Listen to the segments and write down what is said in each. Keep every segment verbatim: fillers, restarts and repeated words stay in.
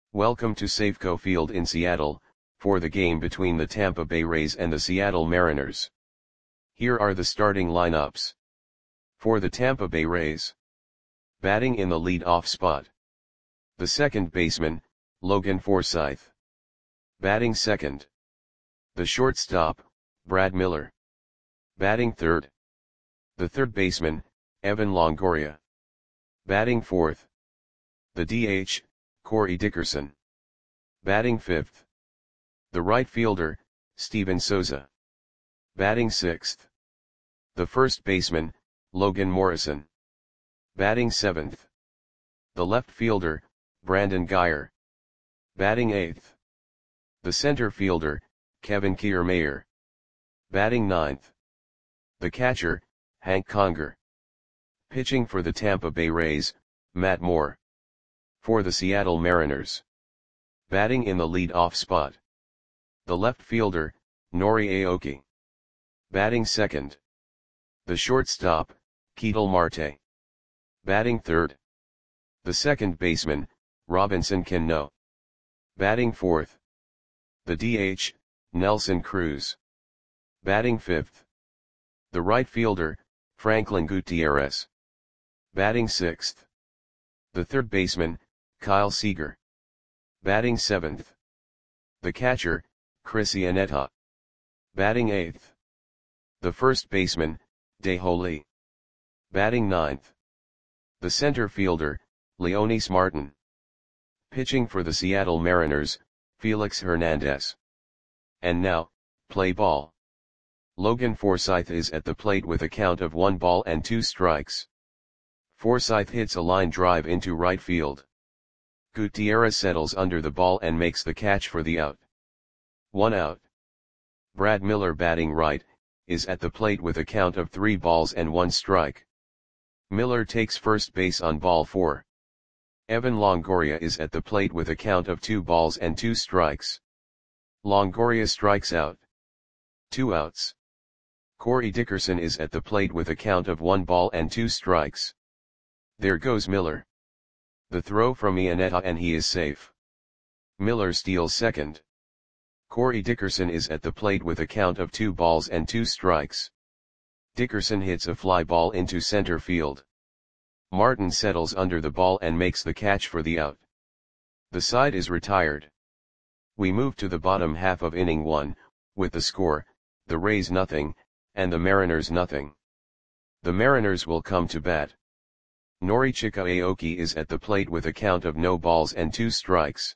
Welcome to Safeco Field in Seattle, for the game between the Tampa Bay Rays and the Seattle Mariners. Here are the starting lineups. For the Tampa Bay Rays. Batting in the lead-off spot. The second baseman, Logan Forsythe. Batting second. The shortstop, Brad Miller. Batting third. The third baseman, Evan Longoria. Batting fourth. The D H, Corey Dickerson. Batting fifth. The right fielder, Steven Souza. Batting sixth. The first baseman, Logan Morrison. Batting seventh. The left fielder, Brandon Guyer. Batting eighth. The center fielder, Kevin Kiermaier. Batting ninth. The catcher, Hank Conger. Pitching for the Tampa Bay Rays, Matt Moore. For the Seattle Mariners. Batting in the lead-off spot. The left fielder, Nori Aoki. Batting second. The shortstop, Ketel Marte. Batting third. The second baseman, Robinson Cano. Batting fourth. The D H, Nelson Cruz. Batting fifth. The right fielder, Franklin Gutierrez. Batting sixth. The third baseman, Kyle Seager. Batting seventh. The catcher, Chris Iannetta. Batting eighth. The first baseman, Dae-Ho Lee. Batting ninth. The center fielder, Leonys Martin. Pitching for the Seattle Mariners, Felix Hernandez. And now, play ball. Logan Forsythe is at the plate with a count of one ball and two strikes. Forsythe hits a line drive into right field. Gutierrez settles under the ball and makes the catch for the out. One out. Brad Miller, batting right, is at the plate with a count of three balls and one strike. Miller takes first base on ball four. Evan Longoria is at the plate with a count of two balls and two strikes. Longoria strikes out. Two outs. Corey Dickerson is at the plate with a count of one ball and two strikes. There goes Miller. The throw from Iannetta and he is safe. Miller steals second. Corey Dickerson is at the plate with a count of two balls and two strikes. Dickerson hits a fly ball into center field. Martin settles under the ball and makes the catch for the out. The side is retired. We move to the bottom half of inning one, with the score, the Rays nothing, and the Mariners nothing. The Mariners will come to bat. Norichika Aoki is at the plate with a count of no balls and two strikes.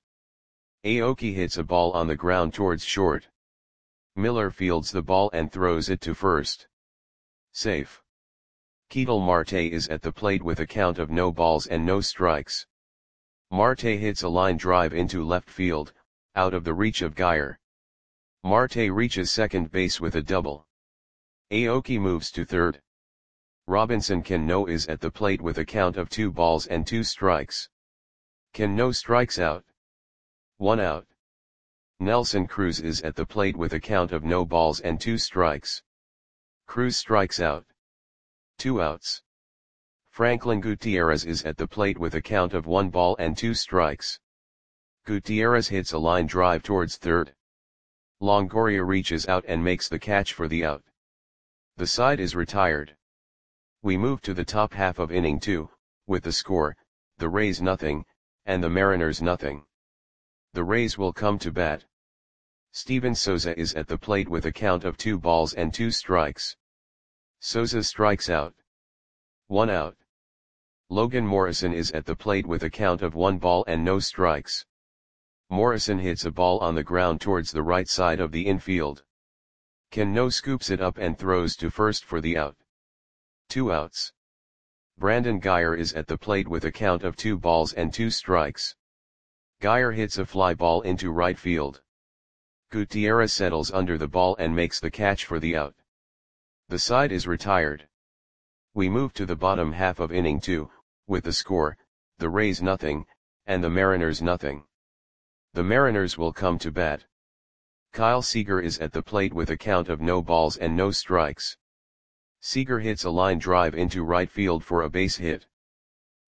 Aoki hits a ball on the ground towards short. Miller fields the ball and throws it to first. Safe. Ketel Marte is at the plate with a count of no balls and no strikes. Marte hits a line drive into left field, out of the reach of Guyer. Marte reaches second base with a double. Aoki moves to third. Robinson Cano is at the plate with a count of two balls and two strikes. Cano strikes out. One out. Nelson Cruz is at the plate with a count of no balls and two strikes. Cruz strikes out. Two outs. Franklin Gutierrez is at the plate with a count of one ball and two strikes. Gutierrez hits a line drive towards third. Longoria reaches out and makes the catch for the out. The side is retired. We move to the top half of inning two, with the score, the Rays nothing, and the Mariners nothing. The Rays will come to bat. Steven Souza is at the plate with a count of two balls and two strikes. Souza strikes out. One out. Logan Morrison is at the plate with a count of one ball and no strikes. Morrison hits a ball on the ground towards the right side of the infield. Cano scoops it up and throws to first for the out. Two outs. Brandon Guyer is at the plate with a count of two balls and two strikes. Guyer hits a fly ball into right field. Gutierrez settles under the ball and makes the catch for the out. The side is retired. We move to the bottom half of inning two, with the score, the Rays nothing, and the Mariners nothing. The Mariners will come to bat. Kyle Seager is at the plate with a count of no balls and no strikes. Seager hits a line drive into right field for a base hit.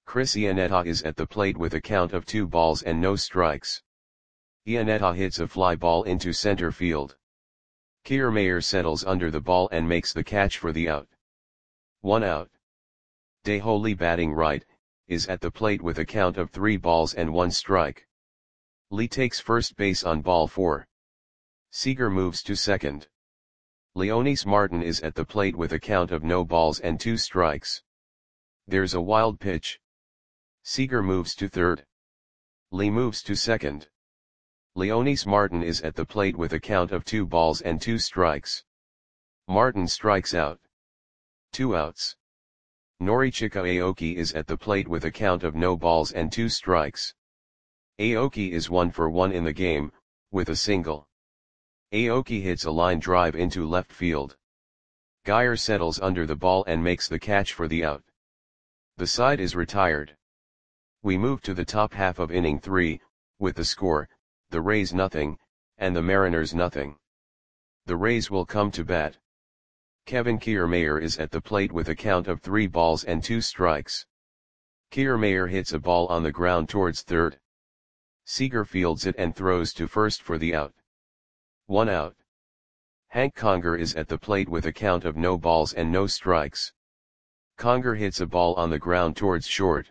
Chris Iannetta is at the plate with a count of two balls and no strikes. Iannetta hits a fly ball into center field. Kiermaier settles under the ball and makes the catch for the out. One out. DeHoly, batting right, is at the plate with a count of three balls and one strike. Lee takes first base on ball four. Seager moves to second. Leonys Martin is at the plate with a count of no balls and two strikes. There's a wild pitch. Seager moves to third. Lee moves to second. Leonys Martin is at the plate with a count of two balls and two strikes. Martin strikes out. Two outs. Norichika Aoki is at the plate with a count of no balls and two strikes. Aoki is one for one in the game, with a single. Aoki hits a line drive into left field. Geyer settles under the ball and makes the catch for the out. The side is retired. We move to the top half of inning three, with the score, the Rays nothing, and the Mariners nothing. The Rays will come to bat. Kevin Kiermaier is at the plate with a count of three balls and two strikes. Kiermaier hits a ball on the ground towards third. Seager fields it and throws to first for the out. One out. Hank Conger is at the plate with a count of no balls and no strikes. Conger hits a ball on the ground towards short.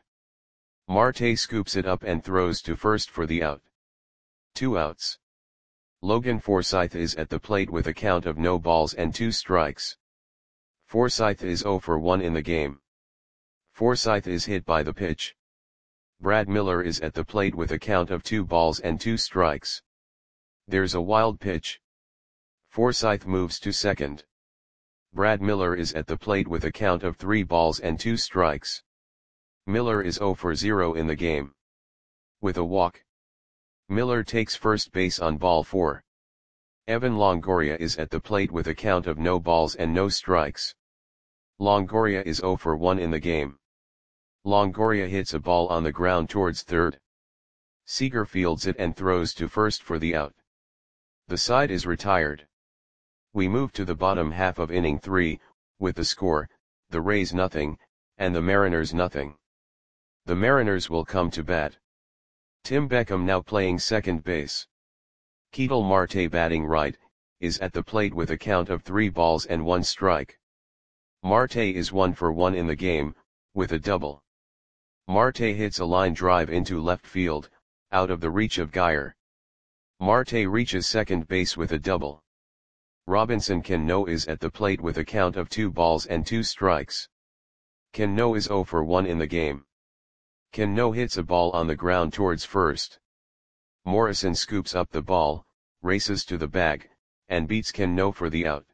Marte scoops it up and throws to first for the out. Two outs. Logan Forsythe is at the plate with a count of no balls and two strikes. Forsythe is zero for one in the game. Forsythe is hit by the pitch. Brad Miller is at the plate with a count of two balls and two strikes. There's a wild pitch. Forsythe moves to second. Brad Miller is at the plate with a count of three balls and two strikes. Miller is zero for zero in the game. With a walk. Miller takes first base on ball four. Evan Longoria is at the plate with a count of no balls and no strikes. Longoria is zero for one in the game. Longoria hits a ball on the ground towards third. Seager fields it and throws to first for the out. The side is retired. We move to the bottom half of inning three, with the score, the Rays nothing, and the Mariners nothing. The Mariners will come to bat. Tim Beckham, now playing second base. Ketel Marte, batting right, is at the plate with a count of three balls and one strike. Marte is one for one in the game, with a double. Marte hits a line drive into left field, out of the reach of Geyer. Marte reaches second base with a double. Robinson Cano is at the plate with a count of two balls and two strikes. Cano is zero for one in the game. Cano hits a ball on the ground towards first. Morrison scoops up the ball, races to the bag, and beats Cano for the out.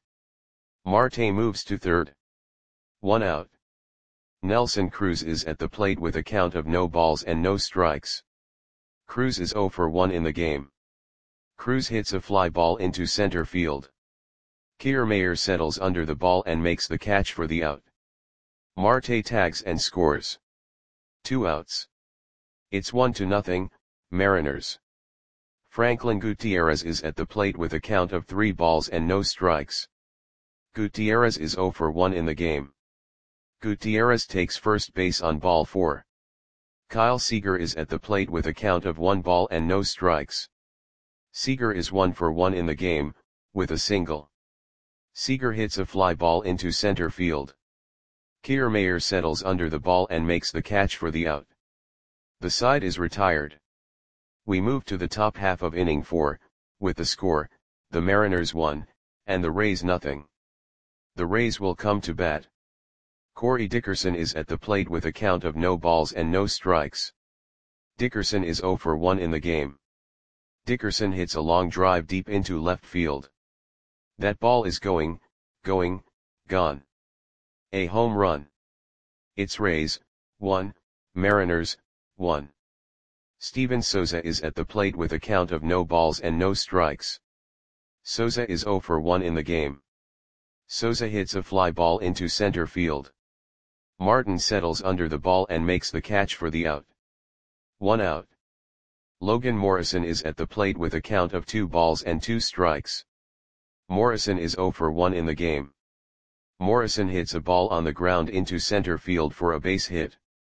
Marte moves to third. One out. Nelson Cruz is at the plate with a count of no balls and no strikes. Cruz is zero for one in the game. Cruz hits a fly ball into center field. Kiermaier settles under the ball and makes the catch for the out. Marte tags and scores. Two outs. It's one to nothing, Mariners. Franklin Gutierrez is at the plate with a count of three balls and no strikes. Gutierrez is zero for one in the game. Gutierrez takes first base on ball four. Kyle Seager is at the plate with a count of one ball and no strikes. Seager is one for one in the game, with a single. Seager hits a fly ball into center field. Kiermaier settles under the ball and makes the catch for the out. The side is retired. We move to the top half of inning four, with the score, the Mariners one, and the Rays nothing. The Rays will come to bat. Corey Dickerson is at the plate with a count of no balls and no strikes. Dickerson is zero for one in the game. Dickerson hits a long drive deep into left field. That ball is going, going, gone. A home run. It's Rays, one, Mariners, one. Steven Souza is at the plate with a count of no balls and no strikes. Souza is zero for one in the game. Souza hits a fly ball into center field. Martin settles under the ball and makes the catch for the out. One out. Logan Morrison is at the plate with a count of two balls and two strikes. Morrison is zero for one in the game. Morrison hits a ball on the ground into center field for a base hit.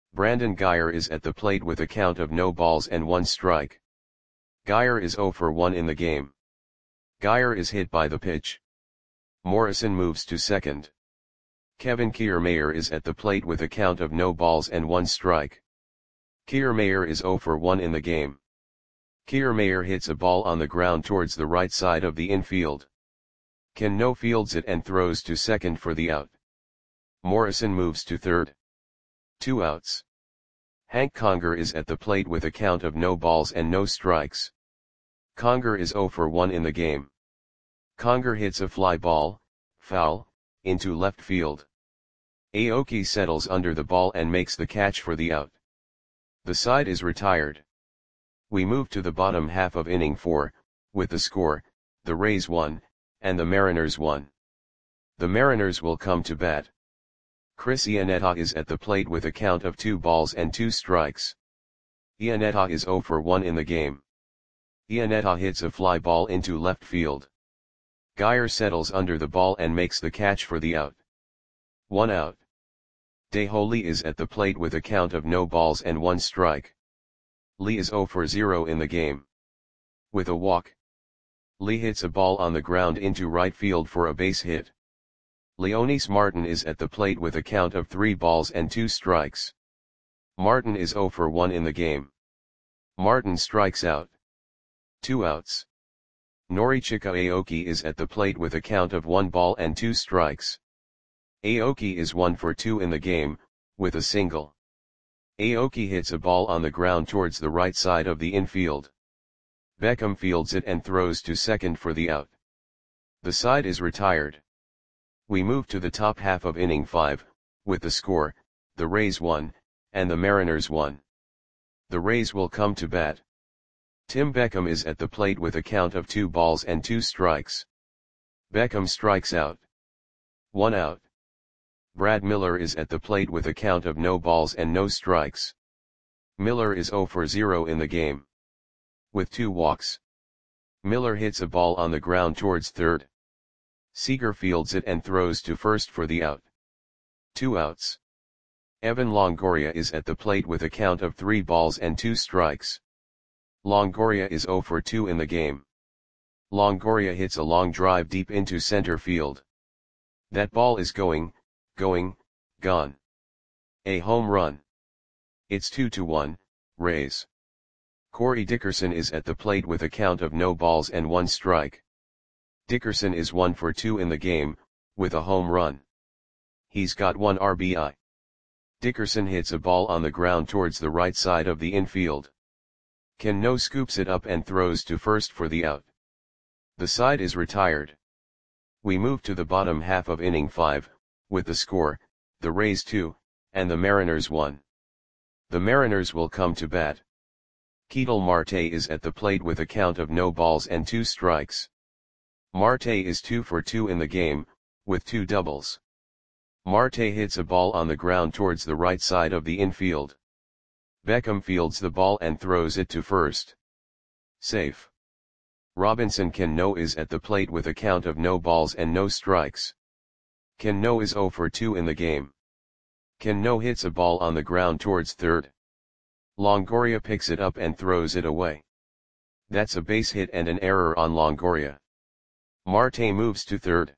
Brandon Guyer is at the plate with a count of no balls and one strike. Guyer is zero for one in the game. Guyer is hit by the pitch. Morrison moves to second. Kevin Kiermaier is at the plate with a count of no balls and one strike. Kiermaier is zero for one in the game. Kiermaier hits a ball on the ground towards the right side of the infield. Cano fields it and throws to second for the out. Morrison moves to third. Two outs. Hank Conger is at the plate with a count of no balls and no strikes. Conger is zero for one in the game. Conger hits a fly ball, foul, into left field. Aoki settles under the ball and makes the catch for the out. The side is retired. We move to the bottom half of inning four, with the score, the Rays won, and the Mariners won. The Mariners will come to bat. Chris Iannetta is at the plate with a count of two balls and two strikes. Iannetta is zero for one in the game. Iannetta hits a fly ball into left field. Guyer settles under the ball and makes the catch for the out. One out. Daeho Lee is at the plate with a count of no balls and one strike. Lee is zero for zero in the game. With a walk, Lee hits a ball on the ground into right field for a base hit. Leonys Martin is at the plate with a count of three balls and two strikes. Martin is zero for one in the game. Martin strikes out. Two outs. Norichika Aoki is at the plate with a count of one ball and two strikes. Aoki is one for two in the game, with a single. Aoki hits a ball on the ground towards the right side of the infield. Beckham fields it and throws to second for the out. The side is retired. We move to the top half of inning five, with the score, the Rays won, and the Mariners won. The Rays will come to bat. Tim Beckham is at the plate with a count of two balls and two strikes. Beckham strikes out. One out. Brad Miller is at the plate with a count of no balls and no strikes. Miller is zero for zero in the game. With two walks, Miller hits a ball on the ground towards third. Seager fields it and throws to first for the out. Two outs. Evan Longoria is at the plate with a count of three balls and two strikes. Longoria is zero for two in the game. Longoria hits a long drive deep into center field. That ball is going, going, gone. A home run. It's two to one, Rays. Corey Dickerson is at the plate with a count of no balls and one strike. Dickerson is one for two in the game, with a home run. He's got one R B I. Dickerson hits a ball on the ground towards the right side of the infield. Cano scoops it up and throws to first for the out. The side is retired. We move to the bottom half of inning five, with the score, the Rays two, and the Mariners one. The Mariners will come to bat. Ketel Marte is at the plate with a count of no balls and two strikes. Marte is two for two in the game, with two doubles. Marte hits a ball on the ground towards the right side of the infield. Beckham fields the ball and throws it to first. Safe. Robinson Cano is at the plate with a count of no balls and no strikes. Cano is zero for two in the game. Cano hits a ball on the ground towards third. Longoria picks it up and throws it away. That's a base hit and an error on Longoria. Marte moves to third.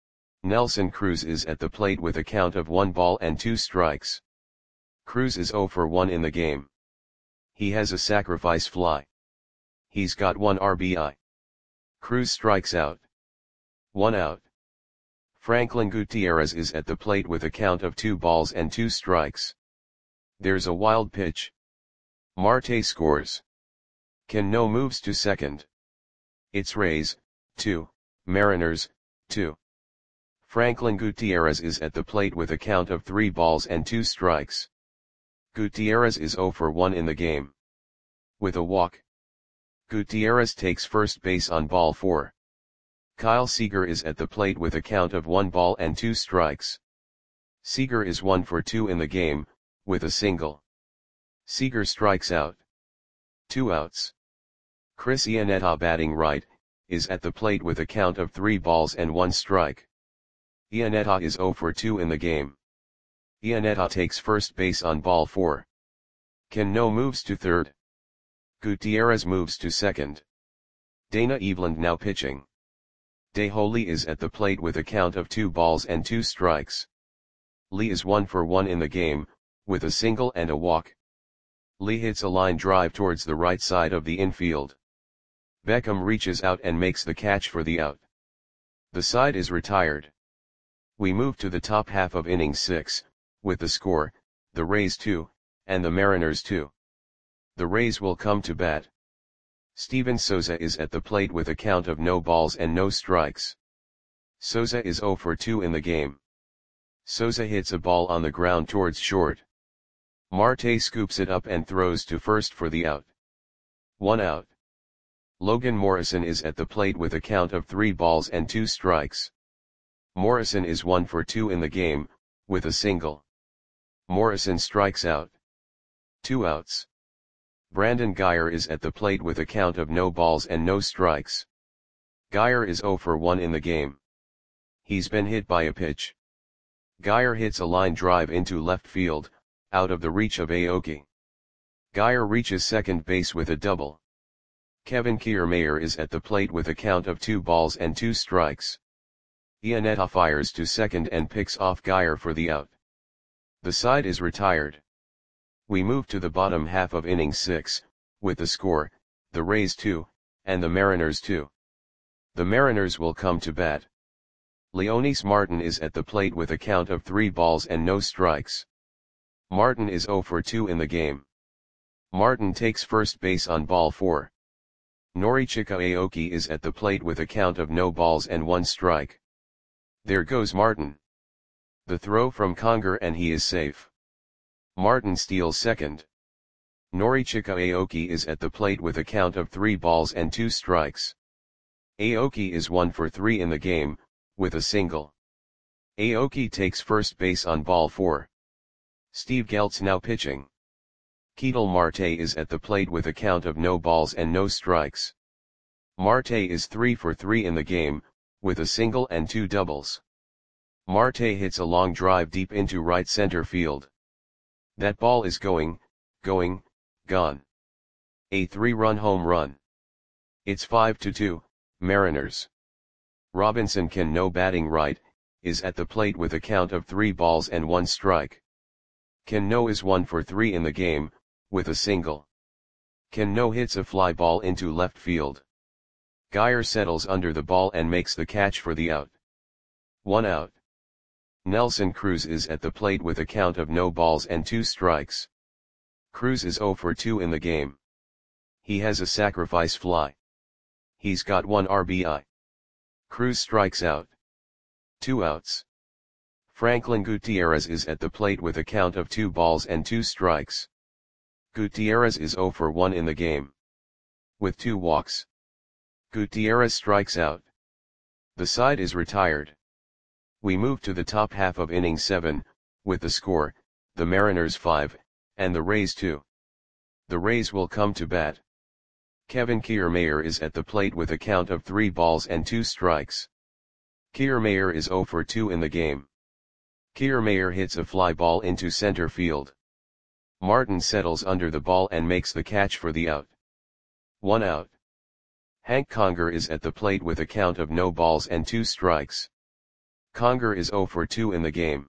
Nelson Cruz is at the plate with a count of one ball and two strikes. Cruz is zero for one in the game. He has a sacrifice fly. He's got one R B I. Cruz strikes out. One out. Franklin Gutierrez is at the plate with a count of two balls and two strikes. There's a wild pitch. Marte scores. Cano moves to second. It's Rays, two, Mariners, two. Franklin Gutierrez is at the plate with a count of three balls and two strikes. Gutierrez is zero for one in the game. With a walk, Gutierrez takes first base on ball four. Kyle Seager is at the plate with a count of one ball and two strikes. Seager is one for two in the game, with a single. Seager strikes out. Two outs. Chris Iannetta, batting right, is at the plate with a count of three balls and one strike. Iannetta is zero for two in the game. Iannetta takes first base on ball four. Cano moves to third. Gutierrez moves to second. Dana Eveland now pitching. Dae-Ho Lee is at the plate with a count of two balls and two strikes. Lee is one for one in the game, with a single and a walk. Lee hits a line drive towards the right side of the infield. Beckham reaches out and makes the catch for the out. The side is retired. We move to the top half of inning six, with the score, the Rays two, and the Mariners two. The Rays will come to bat. Steven Souza is at the plate with a count of no balls and no strikes. Souza is zero for two in the game. Souza hits a ball on the ground towards short. Marte scoops it up and throws to first for the out. One out. Logan Morrison is at the plate with a count of three balls and two strikes. Morrison is one for two in the game, with a single. Morrison strikes out. Two outs. Brandon Guyer is at the plate with a count of no balls and no strikes. Guyer is zero for one in the game. He's been hit by a pitch. Guyer hits a line drive into left field, out of the reach of Aoki. Guyer reaches second base with a double. Kevin Kiermaier is at the plate with a count of two balls and two strikes. Iannetta fires to second and picks off Guyer for the out. The side is retired. We move to the bottom half of inning six, with the score, the Rays two, and the Mariners two. The Mariners will come to bat. Leonys Martin is at the plate with a count of three balls and no strikes. Martin is zero for two in the game. Martin takes first base on ball four. Norichika Aoki is at the plate with a count of no balls and one strike. There goes Martin. The throw from Conger and he is safe. Martin steals second. Norichika Aoki is at the plate with a count of three balls and two strikes. Aoki is one for three in the game, with a single. Aoki takes first base on ball four. Steve Geltz now pitching. Ketel Marte is at the plate with a count of no balls and no strikes. Marte is three for three in the game, with a single and two doubles. Marte hits a long drive deep into right center field. That ball is going, going, gone. A three-run home run. It's five to two, Mariners. Robinson Cano batting right, is at the plate with a count of three balls and one strike. Cano is one for three in the game, with a single. Cano hits a fly ball into left field. Guyer settles under the ball and makes the catch for the out. One out. Nelson Cruz is at the plate with a count of no balls and two strikes. Cruz is zero for two in the game. He has a sacrifice fly. He's got one R B I. Cruz strikes out. Two outs. Franklin Gutierrez is at the plate with a count of two balls and two strikes. Gutierrez is zero for one in the game. With two walks. Gutierrez strikes out. The side is retired. We move to the top half of inning seven, with the score, the Mariners five, and the Rays two. The Rays will come to bat. Kevin Kiermaier is at the plate with a count of three balls and two strikes. Kiermaier is zero for two in the game. Kiermaier hits a fly ball into center field. Martin settles under the ball and makes the catch for the out. One out. Hank Conger is at the plate with a count of no balls and two strikes. Conger is zero for two in the game.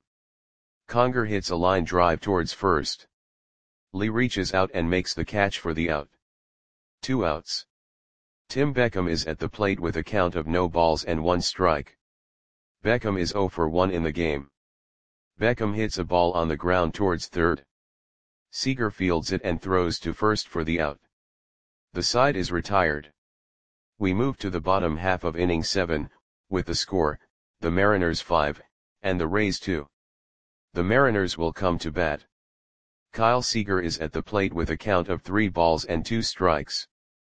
Conger hits a line drive towards first. Lee reaches out and makes the catch for the out. Two outs. Tim Beckham is at the plate with a count of no balls and one strike. Beckham is zero for one in the game. Beckham hits a ball on the ground towards third. Seager fields it and throws to first for the out. The side is retired. We move to the bottom half of inning seven, with the score, the Mariners five, and the Rays two. The Mariners will come to bat. Kyle Seager is at the plate with a count of three balls and two strikes.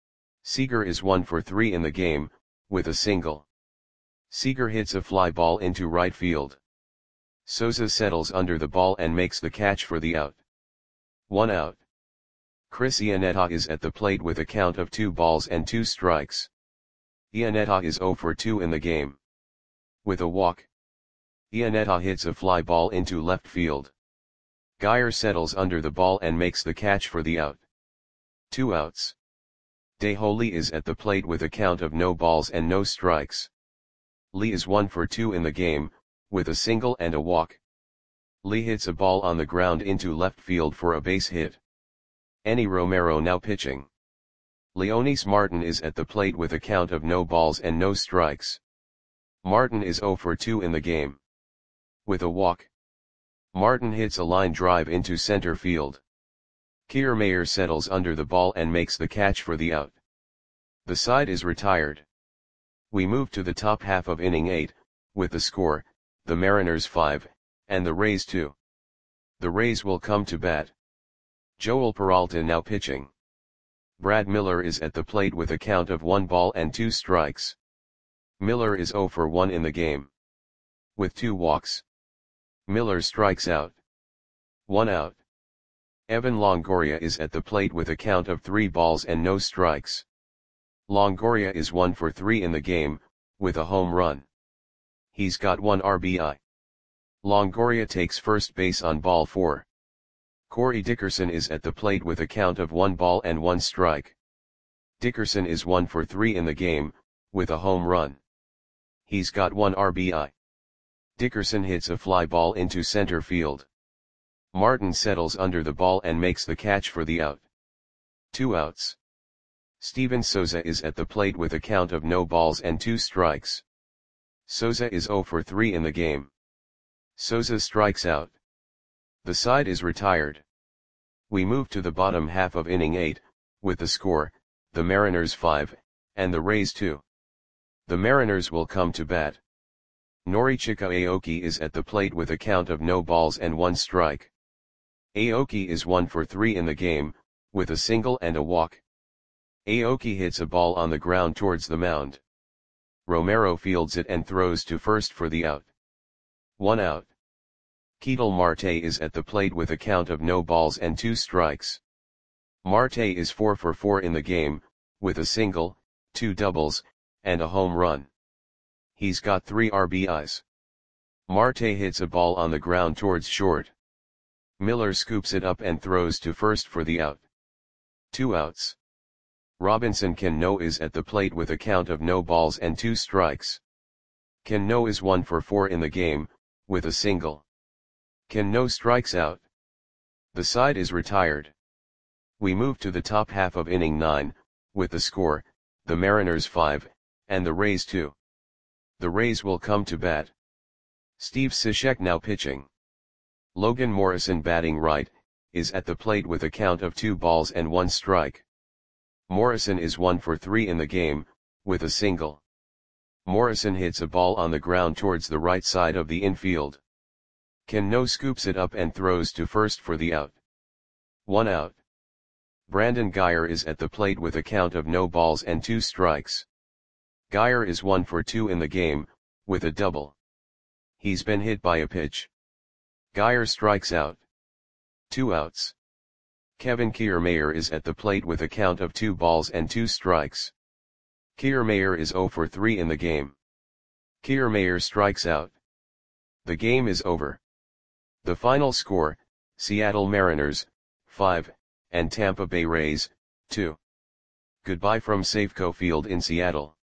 Seager is one for three in the game, with a single. Seager hits a fly ball into right field. Souza settles under the ball and makes the catch for the out. One out. Chris Iannetta is at the plate with a count of two balls and two strikes. Iannetta is zero for two in the game. With a walk. Iannetta hits a fly ball into left field. Geyer settles under the ball and makes the catch for the out. Two outs. DeHo Lee is at the plate with a count of no balls and no strikes. Lee is one for two in the game, with a single and a walk. Lee hits a ball on the ground into left field for a base hit. Enny Romero now pitching. Leonys Martin is at the plate with a count of no balls and no strikes. Martin is zero for two in the game. With a walk. Martin hits a line drive into center field. Kiermaier settles under the ball and makes the catch for the out. The side is retired. We move to the top half of inning eight, with the score, the Mariners five, and the Rays two. The Rays will come to bat. Joel Peralta now pitching. Brad Miller is at the plate with a count of one ball and two strikes. Miller is zero for one in the game. With two walks. Miller strikes out. One out. Evan Longoria is at the plate with a count of three balls and no strikes. Longoria is one for three in the game, with a home run. He's got one R B I. Longoria takes first base on ball four. Corey Dickerson is at the plate with a count of one ball and one strike. Dickerson is one for three in the game, with a home run. He's got one R B I. Dickerson hits a fly ball into center field. Martin settles under the ball and makes the catch for the out. Two outs. Steven Souza is at the plate with a count of no balls and two strikes. Souza is zero for three in the game. Souza strikes out. The side is retired. We move to the bottom half of inning eight, with the score, the Mariners five, and the Rays two. The Mariners will come to bat. Norichika Aoki is at the plate with a count of no balls and one strike. Aoki is one for three in the game, with a single and a walk. Aoki hits a ball on the ground towards the mound. Romero fields it and throws to first for the out. One out. Ketel Marte is at the plate with a count of no balls and two strikes. Marte is four for four in the game, with a single, two doubles, and a home run. He's got three R B Is. Marte hits a ball on the ground towards short. Miller scoops it up and throws to first for the out. Two outs. Robinson Cano is at the plate with a count of no balls and two strikes. Cano is one for four in the game, with a single. Cano strikes out. The side is retired. We move to the top half of inning nine, with the score, the Mariners five, and the Rays two. The Rays will come to bat. Steve Cishek now pitching. Logan Morrison batting right, is at the plate with a count of two balls and one strike. Morrison is one for three in the game, with a single. Morrison hits a ball on the ground towards the right side of the infield. Cano scoops it up and throws to first for the out. One out. Brandon Geyer is at the plate with a count of no balls and two strikes. Geyer is one for two in the game, with a double. He's been hit by a pitch. Geyer strikes out. Two outs. Kevin Kiermaier is at the plate with a count of two balls and two strikes. Kiermaier is zero for three in the game. Kiermaier strikes out. The game is over. The final score, Seattle Mariners, five, and Tampa Bay Rays, two. Goodbye from Safeco Field in Seattle.